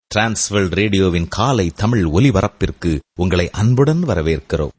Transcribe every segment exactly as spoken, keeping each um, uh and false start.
Transworld ரேடியோவின் காலை தமிழ் ஒலிபரப்பிற்கு உங்களை அன்புடன் வரவேற்கிறோம்.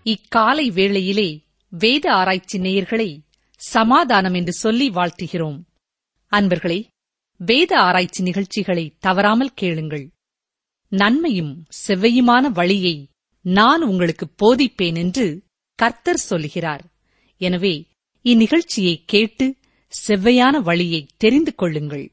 இக்காலை வேளையிலே வேத ஆராய்ச்சி நேயர்களை சமாதானம் என்று சொல்லி வாழ்த்துகிறோம். அன்பர்களே, வேத ஆராய்ச்சி நிகழ்ச்சிகளை தவறாமல் கேளுங்கள். நன்மையும் செவ்வையுமான வழியை நான் உங்களுக்கு போதிப்பேன் என்று கர்த்தர் சொல்லுகிறார். எனவே இந்நிகழ்ச்சியை கேட்டு செவ்வையான வழியை தெரிந்து கொள்ளுங்கள்.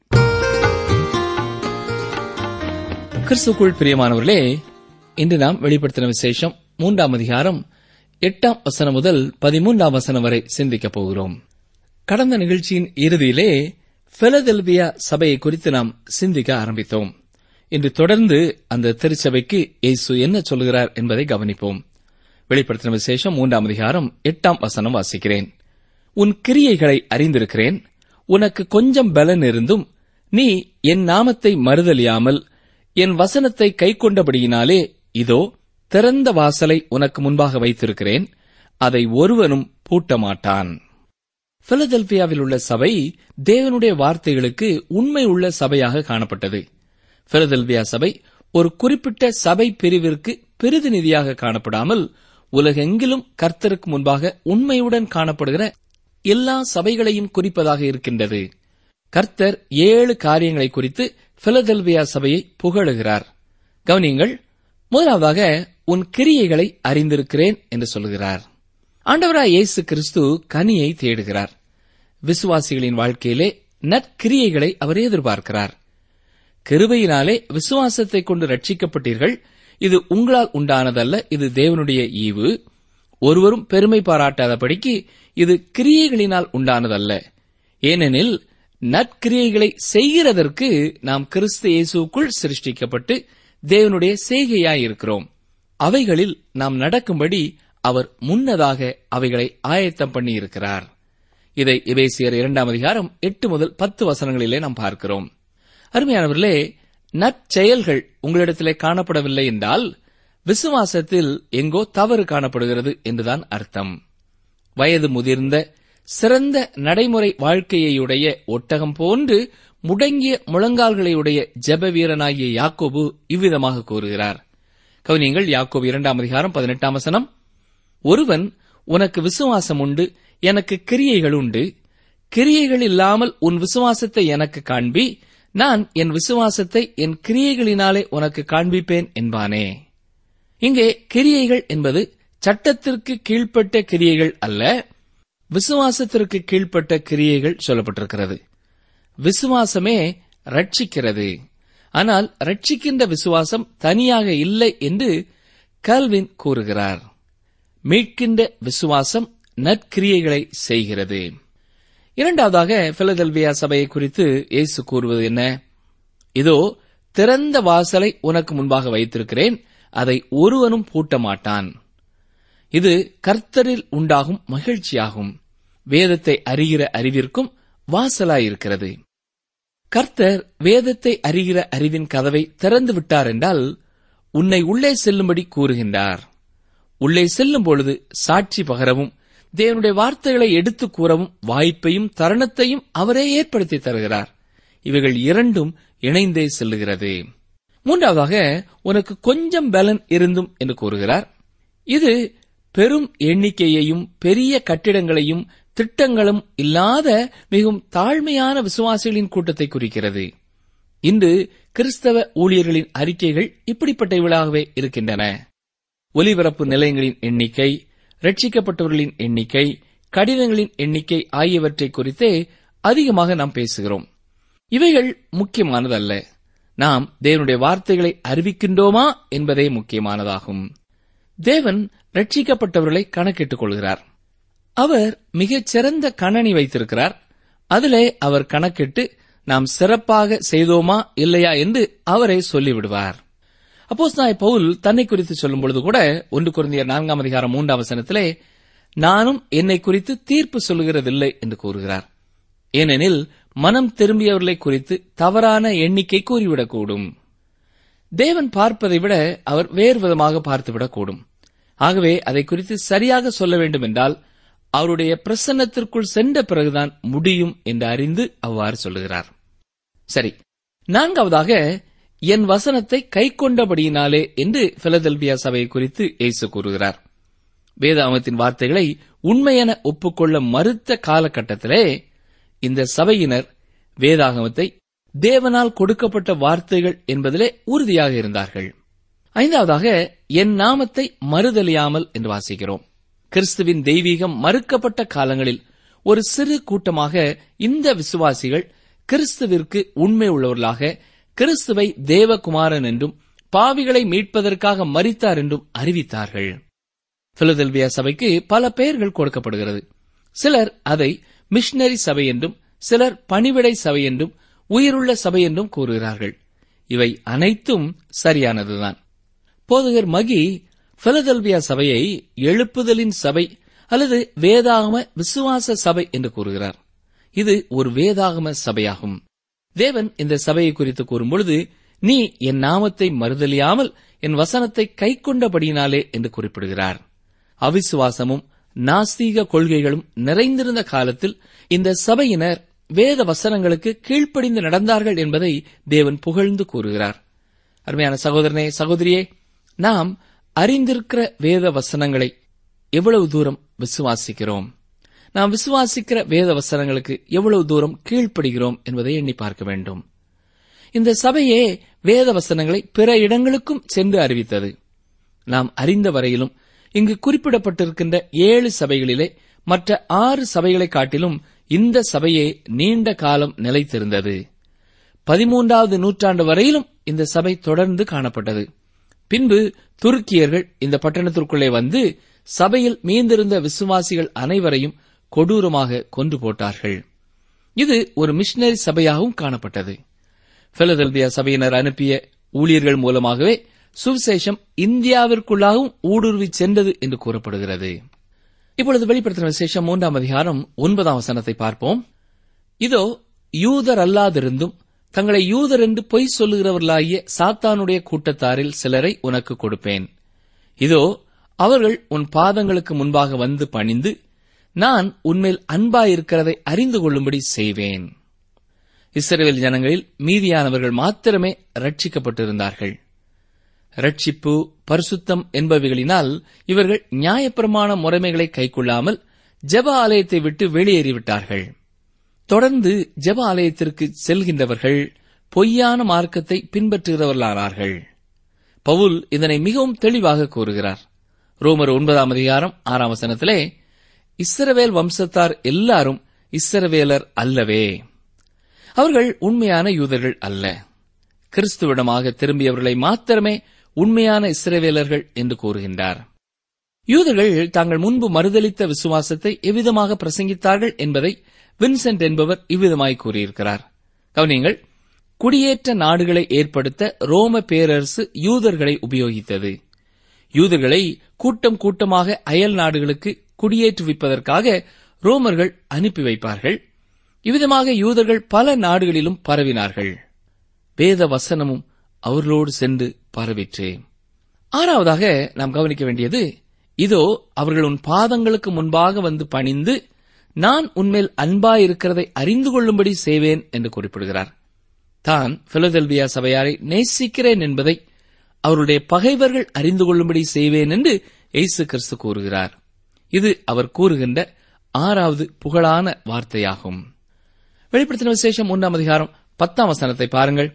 கிறிஸ்துவுக்குள் பிரியமானவர்களே, இன்று நாம் வெளிப்படுத்தின விசேஷம் மூன்றாம் அதிகாரம் எட்டாம் வசனம் முதல் பதிமூன்றாம் வசனம் வரை சிந்திக்கப் போகிறோம். கடந்த நிகழ்ச்சியின் இறுதியிலே பிலதெல்பியா சபையை குறித்து நாம் சிந்திக்க ஆரம்பித்தோம். இன்று தொடர்ந்து அந்த திருச்சபைக்கு இயேசு என்ன சொல்கிறார் என்பதை கவனிப்போம். வெளிப்படுத்தின விசேஷம் மூன்றாம் அதிகாரம் எட்டாம் வசனம் வாசிக்கிறேன். உன் கிரியைகளை அறிந்திருக்கிறேன். உனக்கு கொஞ்சம் பலன் இருந்தும் நீ என் நாமத்தை மறுதலியாமல் என் வசனத்தை கைக்கொண்டபடியினாலே இதோ திறந்த வாசலை உனக்கு முன்பாக வைத்திருக்கிறேன், அதை ஒருவனும் பூட்ட மாட்டான். பிலதெல்பியாவில் உள்ள சபை தேவனுடைய வார்த்தைகளுக்கு உண்மை உள்ள சபையாக காணப்பட்டது. பிலதெல்பியா சபை ஒரு குறிப்பிட்ட சபை பிரிவிற்கு பிரதிநிதியாக காணப்படாமல் உலகெங்கிலும் கர்த்தருக்கு முன்பாக உண்மையுடன் காணப்படுகிற எல்லா சபைகளையும் குறிப்பதாக இருக்கின்றது. கர்த்தர் ஏழு காரியங்களை குறித்து பிலதெல்பியா சபையை புகழுகிறார். கவனியுங்கள். முதலாவதாக உன் கிரியைகளை அறிந்திருக்கிறேன் என்று சொல்கிறார். ஆண்டவராய் இயேசு கிறிஸ்து கனியை தேடுகிறார். விசுவாசிகளின் வாழ்க்கையிலே நற்கிரியைகளை அவர் எதிர்பார்க்கிறார். கிருபையினாலே விசுவாசத்தை கொண்டு ரட்சிக்கப்பட்டீர்கள். இது உங்களால் உண்டானதல்ல, இது தேவனுடைய ஈவு. ஒருவரும் பெருமை பாராட்டாதபடிக்கு இது கிரியைகளினால் உண்டானதல்ல. ஏனெனில் நற்கிரியைகளை செய்கிறதற்கு நாம் கிறிஸ்து இயேசுக்குள் சிருஷ்டிக்கப்பட்டு தேவனுடைய செய்கையாயிருக்கிறோம். அவைகளில் நாம் நடக்கும்படி அவர் முன்னதாக அவைகளை ஆயத்தம் பண்ணியிருக்கிறார். இதை எபேசியர் இரண்டாம் அதிகாரம் எட்டு முதல் பத்து வசனங்களிலே நாம் பார்க்கிறோம். அருமையானவர்களே, நற்செயல்கள் உங்களிடத்திலே காணப்படவில்லை என்றால் விசுவாசத்தில் எங்கோ தவறு காணப்படுகிறது என்றுதான் அர்த்தம். வயது முதிர்ந்த சிறந்த நடைமுறை வாழ்க்கையுடைய ஒட்டகம் போன்று முடங்கிய முழங்கால்களையுடைய ஜெப வீரனாகிய யாக்கோபு இவ்விதமாக கூறுகிறார். கவனியங்கள், யாக்கோபு இரண்டாம் அதிகாரம் பதினெட்டாம் வசனம். ஒருவன் உனக்கு விசுவாசம் உண்டு, எனக்கு கிரியைகள் உண்டு. கிரியைகள் இல்லாமல் உன் விசுவாசத்தை எனக்கு காண்பி, நான் என் விசுவாசத்தை என் கிரியைகளினாலே உனக்கு காண்பிப்பேன் என்பானே. இங்கே கிரியைகள் என்பது சட்டத்திற்கு கீழ்ப்பட்ட கிரியைகள் அல்ல, விசுவாசத்திற்கு கீழ்ப்பட்ட கிரியைகள் சொல்லப்பட்டிருக்கிறது. விசுவாசமே ரட்சிக்கிறது. ஆனால் ரட்சிக்கின்ற விசுவாசம் தனியாக இல்லை என்று கால்வின் கூறுகிறார். மீட்கின்ற விசுவாசம் நற்கிரியைகளை செய்கிறது. இரண்டாவதாக பிலதெல்பியா சபையை குறித்து இயேசு கூறுவது என்ன? இதோ திறந்த வாசலை உனக்கு முன்பாக வைத்திருக்கிறேன், அதை ஒருவனும் பூட்ட மாட்டான். இது கர்த்தரில் உண்டாகும் மகிழ்ச்சியாகும். வேதத்தை அறிகிற அறிவிற்கும் வாசலாயிருக்கிறது. கர்த்தர் வேதத்தை அறிகிற அறிவின் கதவை திறந்து விட்டார் என்றால் உன்னை உள்ளே செல்லும்படி கூறுகின்றார். உள்ளே செல்லும் பொழுது சாட்சி பகரவும் தேவனுடைய வார்த்தைகளை எடுத்துக் கூறவும் வாய்ப்பையும் தருணத்தையும் அவரே ஏற்படுத்தி தருகிறார். இவைகள் இரண்டும் இணைந்தே செல்லுகிறது. மூன்றாவதாக உனக்கு கொஞ்சம் பலன் இருந்தும் என்று கூறுகிறார். இது பெரும் எண்ணிக்கையையும் பெரிய கட்டிடங்களையும் திட்டங்களும் இல்லாத மிகவும் தாழ்மையான விசுவாசிகளின் கூட்டத்தை குறிக்கிறது. இன்று கிறிஸ்தவ ஊழியர்களின் அறிக்கைகள் இப்படிப்பட்டவர்களாகவே இருக்கின்றன. ஒலிபரப்பு நிலையங்களின் எண்ணிக்கை, ரட்சிக்கப்பட்டவர்களின் எண்ணிக்கை, கடிதங்களின் எண்ணிக்கை ஆகியவற்றை குறித்தே அதிகமாக நாம் பேசுகிறோம். இவைகள் முக்கியமானதல்ல. நாம் தேவனுடைய வார்த்தைகளை அறிவிக்கின்றோமா என்பதே முக்கியமானதாகும். தேவன் ரட்சிக்கப்பட்டவர்களை கணக்கிட்டுக் கொள்கிறார். அவர் மிகச் சிறந்த கணனி வைத்திருக்கிறார். அதிலே அவர் கணக்கிட்டு நாம் சிறப்பாக செய்தோமா இல்லையா என்று அவரே சொல்லிவிடுவார். அப்போஸ்தலனாகிய பவுல் தன்னை குறித்து சொல்லும் பொழுது கூட ஒன்று கொரிந்தியர் நான்காம் அதிகாரம் மூன்றாம் வசனத்திலே நானும் என்னை குறித்து தீர்ப்பு சொல்லுகிறதில்லை என்று கூறுகிறார். ஏனெனில் மனம் திரும்பியவர்களை குறித்து தவறான எண்ணிக்கை கூறிவிடக்கூடும். தேவன் பார்ப்பதை விட அவர் வேறு விதமாக பார்த்துவிடக்கூடும். ஆகவே அதை குறித்து சரியாக சொல்ல வேண்டும் என்றால் அவருடைய பிரசன்னத்திற்குள் சென்ற பிறகுதான் முடியும் என்று அறிந்து அவ்வாறு சொல்லுகிறார். சரி, நான்காவதாக என் வசனத்தை கைக்கொண்டபடியினாலே என்று பிலதெல்பியா சபையை குறித்து இயேசு கூறுகிறார். வேதாகமத்தின் வார்த்தைகளை உண்மையென ஒப்புக்கொள்ள மறுத்த காலகட்டத்திலே இந்த சபையினர் வேதாகமத்தை தேவனால் கொடுக்கப்பட்ட வார்த்தைகள் என்பதிலே உறுதியாக இருந்தார்கள். ஐந்தாவதாக, என் நாமத்தை மறுதலியாமல் என்று வாசிக்கிறோம். கிறிஸ்துவின் தெய்வீகம் மறுக்கப்பட்ட காலங்களில் ஒரு சிறு கூட்டமாக இந்த விசுவாசிகள் கிறிஸ்துவிற்கு உண்மை உள்ளவர்களாக, கிறிஸ்துவை தேவகுமாரன் என்றும் பாவிகளை மீட்பதற்காக மரித்தார் என்றும் அறிவித்தார்கள். பிலதெல்பியா சபைக்கு பல பெயர்கள் கொடுக்கப்படுகிறது. சிலர் அதை மிஷனரி சபை என்றும், சிலர் பணிவிடை சபை என்றும், உயிருள்ள சபை என்றும் கூறுகிறார்கள். இவை அனைத்தும் சரியானதுதான். போதகர் மகி பிலதெல்பியா சபையை எழுப்புதலின் சபை அல்லது வேதாகம விசுவாச சபை என்று கூறுகிறார். இது ஒரு வேதாகம சபையாகும். தேவன் இந்த சபையை குறித்து கூறும்பொழுது, நீ என் நாமத்தை மறுதலியாமல் என் வசனத்தை கைக்கொண்டபடியினாலே என்று குறிப்பிடுகிறார். அவிசுவாசமும் நாஸ்தீக கொள்கைகளும் நிறைந்திருந்த காலத்தில் இந்த சபையினர் வேத வசனங்களுக்கு கீழ்ப்படிந்து நடந்தார்கள் என்பதை தேவன் புகழ்ந்து கூறுகிறார். அருமையான சகோதரனே, சகோதரியே, நாம் அறிந்திருக்கிற வேத வசனங்களை எவ்வளவு தூரம் விசுவாசிக்கிறோம், நாம் விசுவாசிக்கிற வேத வசனங்களுக்கு எவ்வளவு தூரம் கீழ்ப்படுகிறோம் என்பதை எண்ணி பார்க்க வேண்டும். இந்த சபையே வேத வசனங்களை பிற இடங்களுக்கும் சென்று அறிவித்தது. நாம் அறிந்த வரையிலும் இங்கு குறிப்பிடப்பட்டிருக்கின்ற ஏழு சபைகளிலே மற்ற ஆறு சபைகளை காட்டிலும் இந்த சபையே நீண்ட காலம் நிலைத்திருந்தது. பதிமூன்றாவது நூற்றாண்டு வரையிலும் இந்த சபை தொடர்ந்து காணப்பட்டது. பின்பு துருக்கியர்கள் இந்த பட்டணத்திற்குள்ளே வந்து சபையில் மீந்திருந்த விசுவாசிகள் அனைவரையும் கொடூரமாக கொன்று போட்டார்கள். இது ஒரு மிஷனரி சபையாகவும் காணப்பட்டது. பிலதெல்பியா சபையினர் அனுப்பிய ஊழியர்கள் மூலமாகவே சுவிசேஷம் இந்தியாவிற்குள்ளாகவும் ஊடுருவி சென்றது என்று கூறப்படுகிறது. இப்பொழுது வெளிப்படுத்தின விசேஷம் மூன்றாம் அதிகாரம் ஒன்பதாம் வசனத்தை பார்ப்போம். இதோ, யூதர் அல்லாதிருந்தும் தங்களை யூதர் என்று பொய் சொல்லுகிறவர்களாகிய சாத்தானுடைய கூட்டத்தாரில் சிலரை உனக்கு கொடுப்பேன். இதோ, அவர்கள் உன் பாதங்களுக்கு முன்பாக வந்து பணிந்து நான் உன்மேல் அன்பாயிருக்கிறதை அறிந்து கொள்ளும்படி செய்வேன். இஸ்ரவேல் ஜனங்களில் மீதியானவர்கள் மாத்திரமே ரட்சிக்கப்பட்டிருந்தார்கள். ரட்சிப்பு, பரிசுத்தம் என்பவைகளினால் இவர்கள் நியாயப்பிரமாண முறைமைகளை கைக்கொள்ளாமல் ஜெப ஆலயத்தை விட்டு வெளியேறிவிட்டார்கள். தொடர்ந்து ஜெப ஆலயத்திற்கு செல்கின்றவர்கள் பொய்யான மார்க்கத்தை பின்பற்றுகிறவர்களானார்கள். பவுல் இதனை மிகவும் தெளிவாக கூறுகிறார். ரோமர் ஒன்பதாம் அதிகாரம் ஆறாம் வசனத்திலே, இஸ்ரவேல் வம்சத்தார் எல்லாரும் இஸ்ரவேலர் அல்லவே, அவர்கள் உண்மையான யூதர்கள் அல்ல, கிறிஸ்துவிடமாக திரும்பியவர்களை மாத்திரமே உண்மையான இஸ்ரவேலர்கள் என்று கூறுகின்றார். யூதர்கள் தாங்கள் முன்பு மறுதலித்த விசுவாசத்தை எவ்விதமாக பிரசங்கித்தார்கள் என்பதை வின்சென்ட் என்பவர் இவ்விதமாய் கூறியிருக்கிறார். கவனியுங்கள், குடியேற்ற நாடுகளை ஏற்படுத்த ரோம பேரரசு யூதர்களை உபயோகித்தது. யூதர்களை கூட்டம் கூட்டமாக அயல் நாடுகளுக்கு குடியேற்றுவிப்பதற்காக ரோமர்கள் அனுப்பி வைப்பார்கள். இவ்விதமாக யூதர்கள் பல நாடுகளிலும் பரவினார்கள். வேத வசனமும் அவர்களோடு சென்று பரவிற்று. ஆறாவதாக நாம் கவனிக்க வேண்டியது, இதோ அவர்கள் உன் பாதங்களுக்கு முன்பாக வந்து பணிந்து நான் உன்மேல் அன்பாயிருக்கிறதை அறிந்து கொள்ளும்படி செய்வேன் என்று குறிப்பிடுகிறார். தான் பிலதெல்பியா சபையாரை நேசிக்கிறேன் என்பதை அவருடைய பகைவர்கள் அறிந்து கொள்ளும்படி செய்வேன் என்று இயேசு கிறிஸ்து கூறுகிறார். இது அவர் கூறுகின்ற ஆறாவது புகழான வார்த்தையாகும். வெளிப்படுத்தின விசேஷம் மூன்றாம் அதிகாரம் பத்தாம் வசனத்தை பாருங்கள்.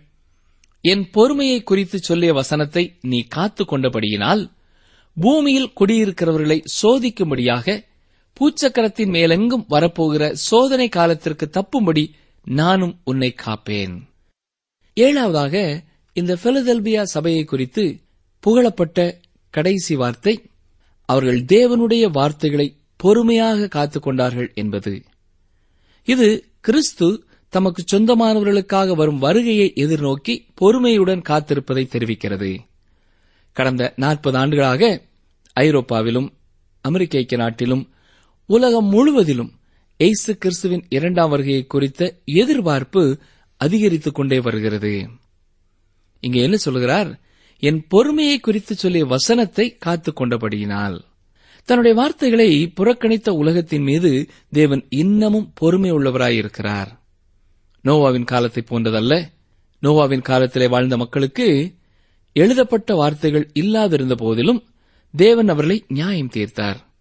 என் பொறுமையை குறித்து சொல்லிய வசனத்தை நீ காத்துக் கொண்டபடியினால் பூமியில் குடியிருக்கிறவர்களை சோதிக்கும்படியாக பூச்சக்கரத்தின் மேலெங்கும் வரப்போகிற சோதனை காலத்திற்கு தப்பும்படி நானும் உன்னை காப்பேன். ஏழாவதாக இந்த பிலதெல்பியா சபையை குறித்து புகழப்பட்ட கடைசி வார்த்தை, அவர்கள் தேவனுடைய வார்த்தைகளை பொறுமையாக காத்துக் கொண்டார்கள் என்பது. இது கிறிஸ்து தமக்கு சொந்தமானவர்களுக்காக வரும் வருகையை எதிர்நோக்கி பொறுமையுடன் காத்திருப்பதை தெரிவிக்கிறது. கடந்த நாற்பது ஆண்டுகளாக ஐரோப்பாவிலும் அமெரிக்க ஐக்கிய நாட்டிலும் உலகம் முழுவதிலும் இயேசு கிறிஸ்துவின் இரண்டாம் வருகையை குறித்த எதிர்பார்ப்பு அதிகரித்துக் கொண்டே வருகிறது. இங்கே என்ன சொல்கிறார்? என் பொறுமையை குறித்து சொல்லிய வசனத்தை காத்துக் கொண்டபடியினால். தன்னுடைய வார்த்தைகளை புறக்கணித்த உலகத்தின் மீது தேவன் இன்னமும் பொறுமை உள்ளவராயிருக்கிறார். நோவாவின் காலத்தை போன்றதல்ல. நோவாவின் காலத்திலே வாழ்ந்த மக்களுக்கு எழுதப்பட்ட வார்த்தைகள் இல்லாதிருந்த போதிலும் தேவன் அவர்களை நியாயம் தீர்த்தார்.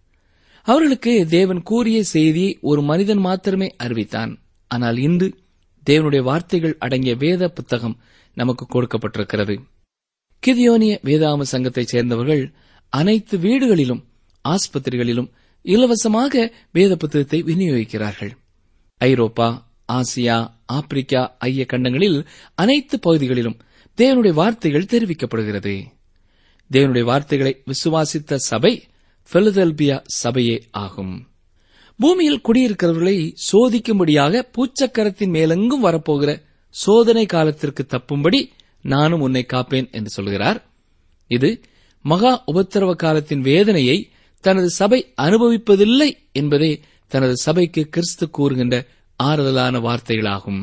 அவர்களுக்கு தேவன் கூறிய செய்தியை ஒரு மனிதன் மாத்திரமே அறிவித்தான். ஆனால் இன்று தேவனுடைய வார்த்தைகள் அடங்கிய வேத புத்தகம் நமக்கு கொடுக்கப்பட்டிருக்கிறது. கிதியோனிய வேதாம சங்கத்தைச் சேர்ந்தவர்கள் அனைத்து வீடுகளிலும் ஆஸ்பத்திரிகளிலும் இலவசமாக வேத புத்தகத்தை விநியோகிக்கிறார்கள். ஐரோப்பா, ஆசியா, ஆப்பிரிக்கா ஆகிய கண்டங்களில் அனைத்து பகுதிகளிலும் தேவனுடைய வார்த்தைகள் தெரிவிக்கப்படுகிறது. தேவனுடைய வார்த்தைகளை விசுவாசித்த சபை பிலதெல்பியா சபையே ஆகும். பூமியில் குடியிருக்கிறவர்களை சோதிக்கும்படியாக பூச்சக்கரத்தின் மேலெங்கும் வரப்போகிற சோதனை காலத்திற்கு தப்பும்படி நானும் உன்னை காப்பேன் என்று சொல்கிறார். இது மகா உபத்திரவ காலத்தின் வேதனையை தனது சபை அனுபவிப்பதில்லை என்பதே தனது சபைக்கு கிறிஸ்து கூறுகின்ற ஆறுதலான வார்த்தைகளாகும்.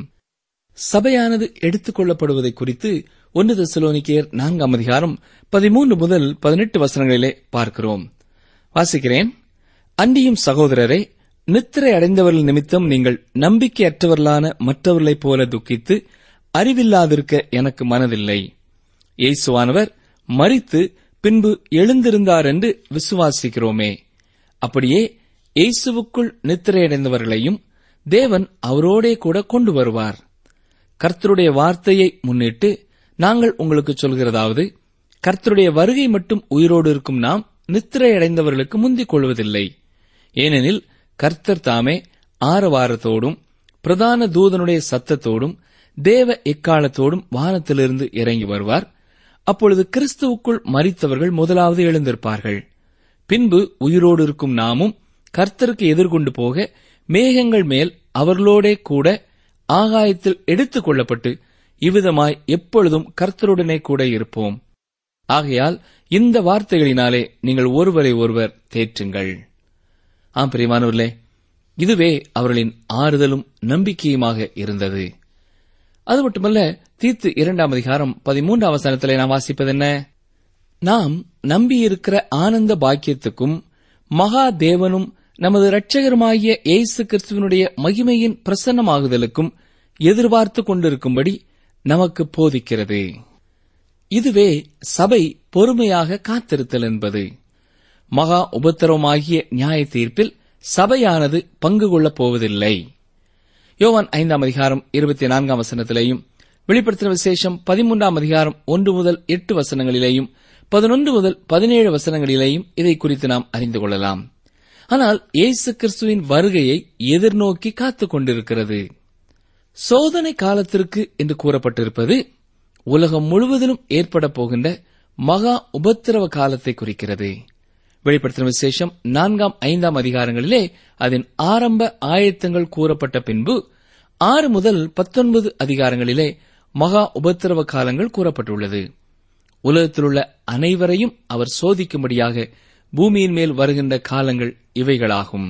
சபையானது எடுத்துக் கொள்ளப்படுவதை குறித்து ஒன்று தெசலோனிக்கேயர் நான்காம் அதிகாரம் பதிமூன்று முதல் பதினெட்டு வசனங்களிலே பார்க்கிறோம். வாசிக்கிறேன். அன்றியும் சகோதரரே, நித்திரை அடைந்தவர்கள் நிமித்தம் நீங்கள் நம்பிக்கையற்றவர்களான மற்றவர்களைப் போல துக்கித்து அறிவில்லாதிருக்க எனக்கு மனதில்லை. இயேசுவானவர் மரித்து பின்பு எழுந்திருந்தார் என்று விசுவாசிக்கிறோமே. அப்படியே இயேசுவுக்குள் நித்திரையடைந்தவர்களையும் தேவன் அவரோடே கூட கொண்டு வருவார். கர்த்தருடைய வார்த்தையை முன்னிட்டு நாங்கள் உங்களுக்கு சொல்கிறதாவது, கர்த்தருடைய வருகை மட்டும் உயிரோடு இருக்கும் நாம் நித்திரையடைந்தவர்களுக்கு முந்திக் கொள்வதில்லை. ஏனெனில் கர்த்தர் தாமே ஆரவாரத்தோடும் பிரதான தூதனுடைய சத்தத்தோடும் தேவ எக்காலத்தோடும் வானத்திலிருந்து இறங்கி வருவார். அப்பொழுது கிறிஸ்துவுக்குள் மரித்தவர்கள் முதலாவது எழுந்திருப்பார்கள். பின்பு உயிரோடு இருக்கும் நாமும் கர்த்தருக்கு எதிர்கொண்டு போக மேகங்கள் மேல் அவர்களோடே கூட ஆகாயத்தில் எடுத்துக் கொள்ளப்பட்டு இவ்விதமாய் எப்பொழுதும் கர்த்தருடனே கூட இருப்போம். ஆகையால் இந்த வார்த்தைகளினாலே நீங்கள் ஒருவரை ஒருவர் தேற்றுங்கள். ஆம் பிரியமானவர்களே, இதுவே அவர்களின் ஆறுதலும் நம்பிக்கையுமாக இருந்தது. அது மட்டுமல்ல, தீத்து இரண்டாம் அதிகாரம் பதிமூன்றாம் வசனத்திலே நாம் வாசிப்பது என்ன? நாம் நம்பியிருக்கிற ஆனந்த பாக்கியத்துக்கும் மகா தேவனும் நமது இரட்சகருமாகிய இயேசு கிறிஸ்துவனுடைய மகிமையின் பிரசன்னமாகுதலுக்கும் எதிர்பார்த்துக் கொண்டிருக்கும்படி நமக்கு போதிக்கிறது. இதுவே சபை பொறுமையாக காத்திருத்தல் என்பது. மகா உபத்திரவமாகிய நியாய தீர்ப்பில் சபையானது பங்கு கொள்ளப் போவதில்லை. யோவான் ஐந்தாம் அதிகாரம் இருபத்தி நான்காம் வசனத்திலேயும், வெளிப்படுத்தின விசேஷம் பதிமூன்றாம் அதிகாரம் ஒன்று முதல் எட்டு வசனங்களிலேயும் பதினொன்று முதல் பதினேழு வசனங்களிலேயும் இதை குறித்து நாம் அறிந்து கொள்ளலாம். ஆனால் இயேசு கிறிஸ்துவின் வருகையை எதிர்நோக்கி காத்துக் கொண்டிருக்கிறது. சோதனை காலத்திற்கு என்று கூறப்பட்டிருப்பது உலகம் முழுவதிலும் ஏற்பட போகின்ற மகா உபத்திரவ காலத்தை குறிக்கிறது. வெளிப்படுத்தின விசேஷம் நான்காம் ஐந்தாம் அதிகாரங்களிலே அதன் ஆரம்ப ஆயத்தங்கள் கூறப்பட்ட பின்பு ஆறு முதல் பத்தொன்பது அதிகாரங்களிலே மகா உபத்திரவ காலங்கள் கூறப்பட்டுள்ளது. உலகத்திலுள்ள அனைவரையும் அவர் சோதிக்கும்படியாக பூமியின் மேல் வருகின்ற காலங்கள் இவைகளாகும்.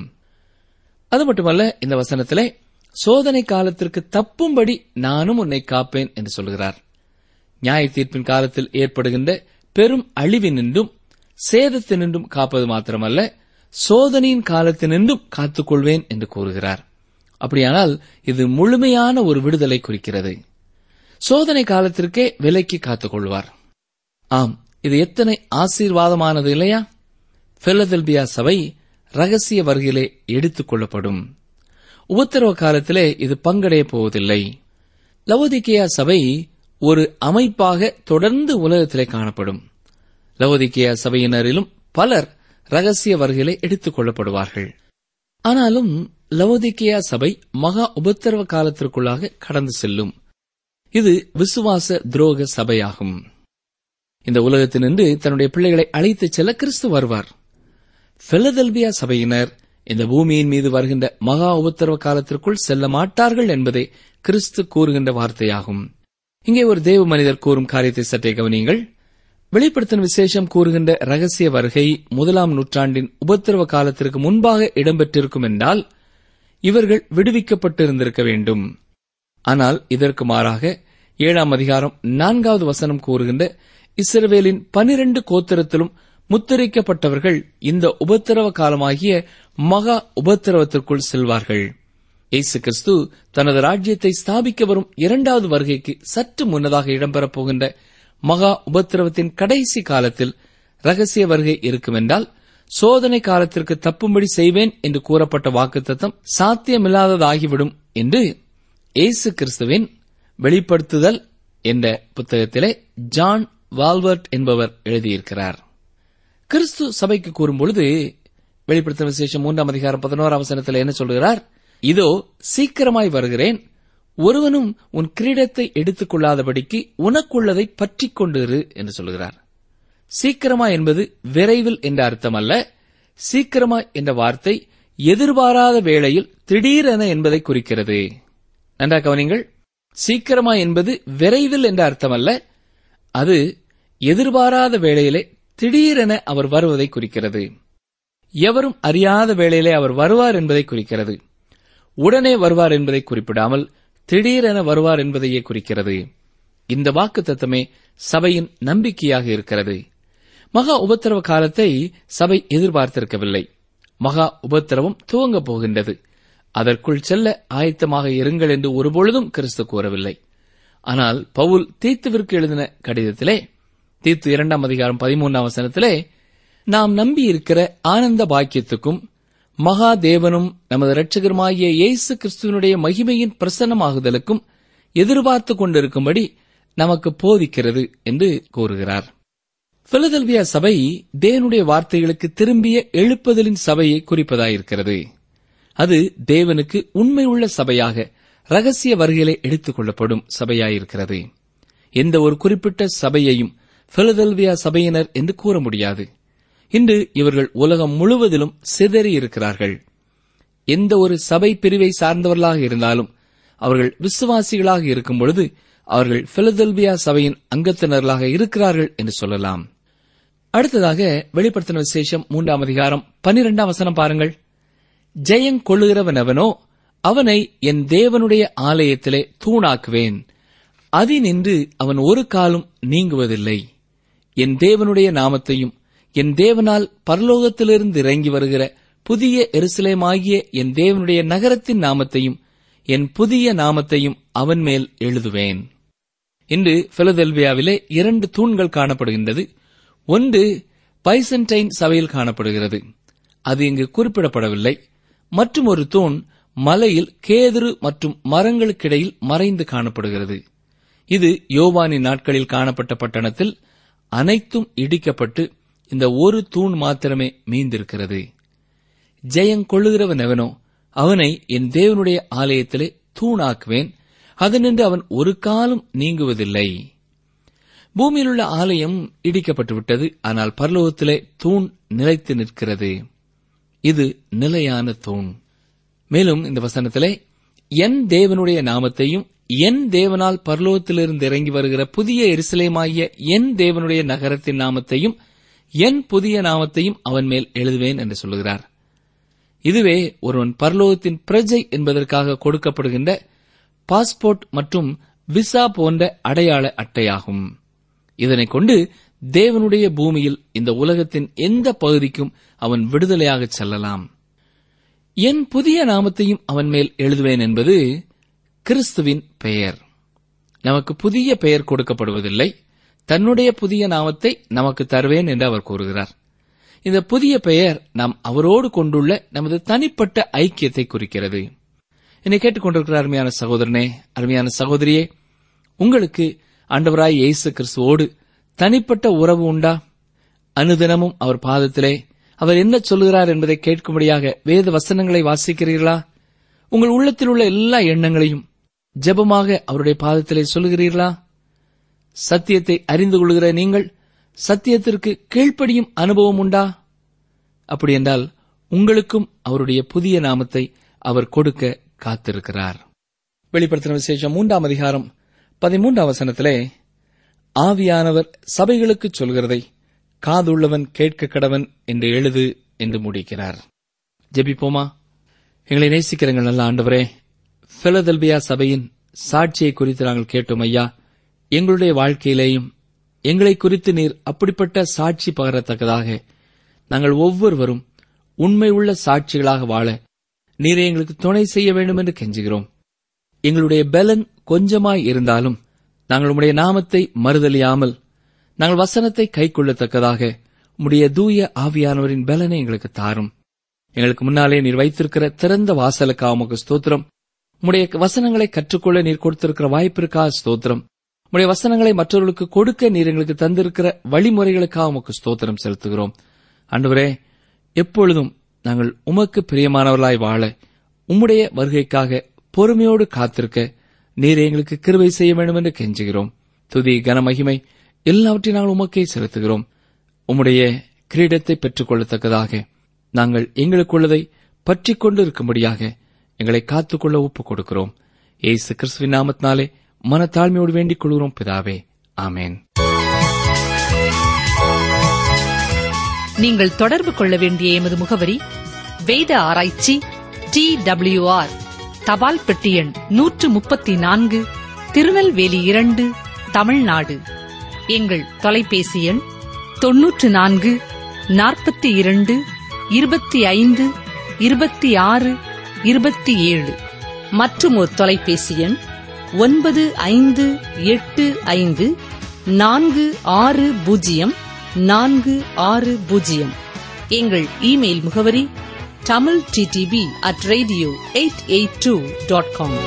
அது மட்டுமல்ல, இந்த வசனத்திலே சோதனை காலத்திற்கு தப்பும்படி நானும் உன்னை காப்பேன் என்று சொல்கிறார். நியாய தீர்ப்பின் காலத்தில் ஏற்படுகின்ற பெரும் அழிவினின்றும் சேதத்தினின்றும் காப்பது மாத்திரமல்ல, சோதனையின் காலத்தினின்றும் காத்துக்கொள்வேன் என்று கூறுகிறார். அப்படியானால் இது முழுமையான ஒரு விடுதலை குறிக்கிறது. சோதனை காலத்திற்கே விலைக்கு காத்துக்கொள்வார். ஆம், இது எத்தனை ஆசீர்வாதமானது இல்லையா? பிலதெல்பியா சபை ரகசிய வருகையிலே எடுத்துக் கொள்ளப்படும். உபத்திரவ காலத்திலே இது பங்கடைய போவதில்லை. லவோதிக்கேயா சபை ஒரு அமைப்பாக தொடர்ந்து உலகத்திலே காணப்படும். லவோதிக்கேயா சபையினரிலும் பலர் ரகசிய வருகையிலே எடுத்துக் கொள்ளப்படுவார்கள். ஆனாலும் லவோதிக்கேயா சபை மகா உபத்திரவ காலத்திற்குள்ளாக கடந்து செல்லும். இது விசுவாச துரோக சபையாகும். இந்த உலகத்தினின்று தன்னுடைய பிள்ளைகளை அழைத்துச் செல்ல கிறிஸ்து வருவார். பிலதெல்பியா சபையினர் இந்த பூமியின் மீது வருகின்ற மகா உபத்திரவ காலத்திற்குள் செல்ல மாட்டார்கள் என்பதே கிறிஸ்து கூறுகின்ற வார்த்தையாகும். இங்கே ஒரு தேவ மனிதர் கூறும் காரியத்தை சற்றே கவனியுங்கள். வெளிப்படுத்தின விசேஷம் கூறுகின்ற ரகசிய வருகை முதலாம் நூற்றாண்டின் உபத்திரவ காலத்திற்கு முன்பாக இடம்பெற்றிருக்கும் என்றால் இவர்கள் விடுவிக்கப்பட்டிருந்திருக்க வேண்டும். ஆனால் இதற்கு மாறாக ஏழாம் அதிகாரம் நான்காவது வசனம் கூறுகின்ற இஸ்ரவேலின் பனிரண்டு கோத்திரத்திலும் முத்திரிக்கப்பட்டவர்கள் இந்த உபத்திரவ காலமாகிய மகா உபத்திரவத்திற்குள் செல்வார்கள். இயேசு கிறிஸ்து தனது ராஜ்யத்தை ஸ்தாபிக்க வரும் இரண்டாவது வருகைக்கு சற்று முன்னதாக இடம்பெறப் போகின்ற மகா உபத்திரவத்தின் கடைசி காலத்தில் ரகசிய வருகை இருக்கும் என்றால் சோதனை காலத்திற்கு தப்பும்படி செய்வேன் என்று கூறப்பட்ட வாக்குத்தத்தம் சாத்தியமில்லாததாகிவிடும் என்று இயேசு கிறிஸ்துவின் வெளிப்படுத்துதல் என்ற புத்தகத்திலே ஜான் வால்வர்ட் என்பவர் எழுதியிருக்கிறார். கிறிஸ்து சபைக்கு கூறும்பொழுது வெளிப்படுத்தின விசேஷம் மூன்றாம் அதிகாரம் பதினோராம் வசனத்தில் என்ன சொல்கிறார்? இதோ சீக்கிரமாய் வருகிறேன், ஒருவனும் உன் கிரீடத்தை எடுத்துக் கொள்ளாதபடிக்கு உனக்குள்ளதை பற்றிக் கொண்டிரு என்று சொல்கிறார். சீக்கிரமா என்பது விரைவில் என்ற அர்த்தம் அல்ல. சீக்கிரமா என்ற வார்த்தை எதிர்பாராத வேளையில் திடீரென என்பதை குறிக்கிறது. நன்றாக கவனிங்கள். சீக்கிரமா என்பது விரைவில் என்ற அர்த்தம் அல்ல, அது எதிர்பாராத வேளையிலே திடீரென அவர் வருவதை குறிக்கிறது. எவரும் அறியாத வேளையிலே அவர் வருவார் என்பதை குறிக்கிறது. உடனே வருவார் என்பதை குறிப்பிடாமல் திடீரென வருவார் என்பதையே குறிக்கிறது. இந்த வாக்குத்தத்தமே சபையின் நம்பிக்கையாக இருக்கிறது. மகா உபத்திரவ காலத்தை சபை எதிர்பார்த்திருக்கவில்லை. மகா உபத்திரவம் துவங்கப் போகின்றது. அதற்குள் செல்ல ஆயத்தமாக இருங்கள் என்று ஒருபொழுதும் கிறிஸ்து கூறவில்லை. ஆனால் பவுல் தீத்துவிற்கு எழுதின கடிதத்திலே, தீத்து இரண்டாம் அதிகாரம் பதிமூன்றாம் வசனத்திலே, நாம் நம்பியிருக்கிற ஆனந்த பாக்கியத்துக்கும் மகா தேவனும் நமது இரட்சகருமாகிய இயேசு கிறிஸ்துவனுடைய மகிமையின் பிரசன்னமாகுதலுக்கும் எதிர்பார்த்துக் கொண்டிருக்கும்படி நமக்கு போதிக்கிறது என்று கூறுகிறார். பிலதெல்பியா சபை தேவனுடைய வார்த்தைகளுக்கு திரும்பிய எழுப்புதலின் சபையை குறிப்பதாயிருக்கிறது. அது தேவனுக்கு உண்மையுள்ள சபையாக ரகசிய வருகையிலே எடுத்துக் கொள்ளப்படும் சபையாயிருக்கிறது. எந்த ஒரு குறிப்பிட்ட சபையையும் பிலதெல்பியா சபையினர் என்று கூற முடியாது. இன்று இவர்கள் உலகம் முழுவதிலும் சிதறி இருக்கிறார்கள். எந்த ஒரு சபை பிரிவை சார்ந்தவர்களாக இருந்தாலும் அவர்கள் விசுவாசிகளாக இருக்கும் பொழுது அவர்கள் பிலதெல்பியா சபையின் அங்கத்தினர்களாக இருக்கிறார்கள் என்று சொல்லலாம். அடுத்ததாக வெளிப்படுத்தின விசேஷம் மூன்றாம் அதிகாரம் பனிரெண்டாம் வசனம் பாருங்கள். ஜெயங்கொள்ளுகிறவனவனோ அவனை என் தேவனுடைய ஆலயத்திலே தூணாக்குவேன், அதினின்று அவன் ஒரு காலும் நீங்குவதில்லை. என் தேவனுடைய நாமத்தையும் என் தேவனால் பரலோகத்திலிருந்து இறங்கி வருகிற புதிய எருசலேமாகிய என் தேவனுடைய நகரத்தின் நாமத்தையும் என் புதிய நாமத்தையும் அவன் மேல் எழுதுவேன். இன்று பிலதெல்பியாவிலே இரண்டு தூண்கள் காணப்படுகின்றது. ஒன்று பைசன்டைன் சபையில் காணப்படுகிறது, அது இங்கு குறிப்பிடப்படவில்லை. மற்றும் ஒரு தூண் மலையில் கேதுரு மற்றும் மரங்களுக்கிடையில் மறைந்து காணப்படுகிறது. இது யோவானின் நாட்களில் காணப்பட்ட பட்டணத்தில் அனைத்தும் இடிக்கப்பட்டு இந்த ஒரு தூண் மாத்திரமே மீந்திருக்கிறது. ஜெயங்கொள்ளுகிறவன் எவனோ அவனை என் தேவனுடைய ஆலயத்திலே தூணாக்குவேன், அதனின்று அவன் ஒரு காலம் நீங்குவதில்லை. பூமியிலுள்ள ஆலயம் இடிக்கப்பட்டுவிட்டது, ஆனால் பரலோகத்திலே தூண் நிலைத்து நிற்கிறது. இது நிலையான தூண். மேலும் இந்த வசனத்திலே என் தேவனுடைய நாமத்தையும் என் தேவனால் பரலோகத்திலிருந்து இறங்கி வருகிற புதிய எருசலேமாகிய என் தேவனுடைய நகரத்தின் நாமத்தையும் என் புதிய நாமத்தையும் அவன் மேல் எழுதுவேன் என்று சொல்லுகிறார். இதுவே ஒருவன் பரலோகத்தின் பிரஜை என்பதற்காக கொடுக்கப்படுகின்ற பாஸ்போர்ட் மற்றும் விசா போன்ற அடையாள அட்டையாகும். இதனை கொண்டு தேவனுடைய பூமியில் இந்த உலகத்தின் எந்த பகுதிக்கும் அவன் விடுதலையாக செல்லலாம். என் புதிய நாமத்தையும் அவன் மேல் எழுதுவேன் என்பது கிறிஸ்துவின் பெயர். நமக்கு புதிய பெயர் கொடுக்கப்படுவதில்லை, தன்னுடைய புதிய நாமத்தை நமக்கு தருவேன் என்று அவர் கூறுகிறார். இந்த புதிய பெயர் நாம் அவரோடு கொண்டுள்ள நமது தனிப்பட்ட ஐக்கியத்தை குறிக்கிறது. என்னை கேட்டுக்கொண்டிருக்கிற அருமையான சகோதரனே, அருமையான சகோதரியே, உங்களுக்கு ஆண்டவராய் இயேசு கிறிஸ்துவோடு தனிப்பட்ட உறவு உண்டா? அனுதினமும் அவர் பாதத்திலே அவர் என்ன சொல்லுகிறார் என்பதை கேட்கும்படியாக வேத வசனங்களை வாசிக்கிறீர்களா? உங்கள் உள்ளத்தில் உள்ள எல்லா எண்ணங்களையும் ஜெபமாக அவருடைய பாதத்திலே சொல்லுகிறீர்களா? சத்தியத்தை அறிந்து கொள்கிற நீங்கள் சத்தியத்திற்கு கீழ்ப்படியும் அனுபவம் உண்டா? அப்படி என்றால் உங்களுக்கும் அவருடைய புதிய நாமத்தை அவர் கொடுக்க காத்திருக்கிறார். வெளிப்படுத்தின விசேஷம் மூன்றாம் அதிகாரம் பதிமூன்றாம் வசனத்திலே ஆவியானவர் சபைகளுக்கு சொல்கிறதை காதுள்ளவன் கேட்க கடவன் என்று எழுது என்று முடிக்கிறார். ஜெபிப்போமா? எங்களை நேசிக்கிறங்கள் நல்ல ஆண்டவரே, பிலதெல்பியா சபையின் சாட்சியை குறித்து நாங்கள் கேட்டோம் ஐயா. எங்களுடைய வாழ்க்கையிலேயும் எங்களை குறித்து நீர் அப்படிப்பட்ட சாட்சி பகரத்தக்கதாக நாங்கள் ஒவ்வொருவரும் உண்மை உள்ள சாட்சிகளாக வாழ நீரை எங்களுக்கு துணை செய்ய வேண்டும் என்று கெஞ்சுகிறோம். எங்களுடைய பலன் கொஞ்சமாய் இருந்தாலும் நாங்கள் உம்முடைய நாமத்தை மறுதலியாமல் நாங்கள் வசனத்தை கைக்கொள்ளத்தக்கதாக உம்முடைய தூய ஆவியானவரின் பலனை எங்களுக்கு தாரும். எங்களுக்கு முன்னாலே நீர் வைத்திருக்கிற திறந்த வாசலுக்காக உமக்கு ஸ்தோத்திரம். உம்முடைய வசனங்களை கற்றுக்கொள்ள நீர் கொடுத்திருக்கிற வாய்ப்பிற்காக ஸ்தோத்திரம். உம்முடைய வசனங்களை மற்றவர்களுக்கு கொடுக்க நீர் எங்களுக்கு தந்திருக்கிற வழிமுறைகளுக்காக உமக்கு ஸ்தோத்திரம் செலுத்துகிறோம். ஆண்டவரே, எப்பொழுதும் நாங்கள் உமக்கு பிரியமானவர்களாய் வாழ, உம்முடைய வருகைக்காக பொறுமையோடு காத்திருக்க நீர் எங்களுக்கு கிருபை செய்ய வேண்டும் என்று கெஞ்சுகிறோம். துதி கன மகிமை எல்லாவற்றையும் நாங்கள் உமக்கே செலுத்துகிறோம். உம்முடைய கிரீடத்தை பெற்றுக் கொள்ளத்தக்கதாக நாங்கள் எங்களுக்குள்ளதை பற்றிக் கொண்டு இருக்கும்படியாக எங்களை காத்துக்கொள்ள ஒப்புக் கொடுக்கிறோம். இயேசு கிறிஸ்துவின் நாமத்தினாலே மனத்தாழ்மையோடு வேண்டிக் கொள்கிறோம் பிதாவே, ஆமேன். நீங்கள் தொடர்பு கொள்ள வேண்டிய எமது முகவரி: வேத ஆராய்ச்சி, டி டபிள்யூ ஆர், தபால் பெட்டி எண் நூற்று முப்பத்தி நான்கு, திருநெல்வேலி இரண்டு, தமிழ்நாடு. எங்கள் தொலைபேசி எண் தொன்னூற்று நான்கு நாற்பத்தி இரண்டு இருபத்தி ஐந்து இருபத்தி ஆறு இருபத்தி ஏழு. மற்றும் ஒரு தொலைபேசி எண் ஒன்பது ஐந்து எட்டு ஐந்து நான்கு ஆறு பூஜ்ஜியம் நான்கு ஆறு பூஜ்ஜியம். எங்கள் இமெயில் முகவரி Tamil DTP at radio eight eight two dot com.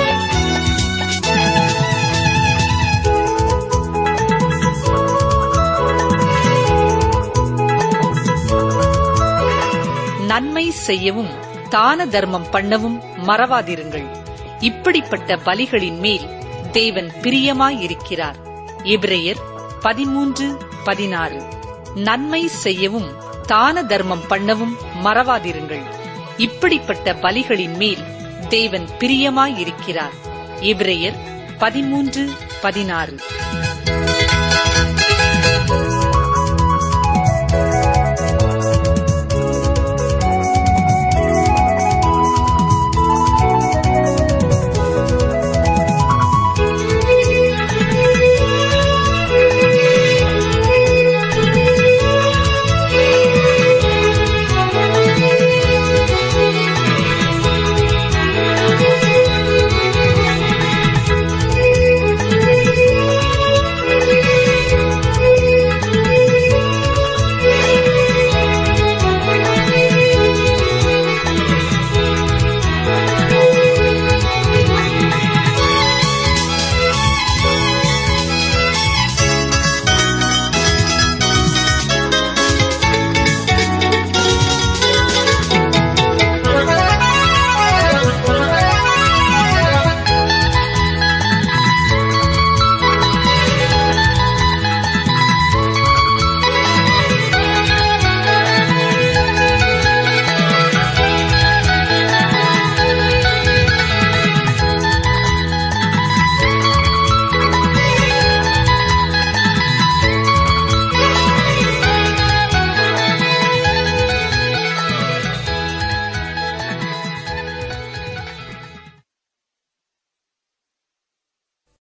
நன்மை செய்யவும் தான தர்மம் பண்ணவும் மறவாதிருங்கள். இப்படிப்பட்ட பலிகளின் மேல் தேவன் பிரியமாயிருக்கிறார். எபிரெயர் பதிமூன்று பதினாறு. நன்மை செய்யவும் தான தர்மம் பண்ணவும் மறவாதிருங்கள். இப்படிப்பட்ட பலிகளின் மேல் தேவன் பிரியமாயிருக்கிறார். எபிரெயர் பதிமூன்று பதினாறு.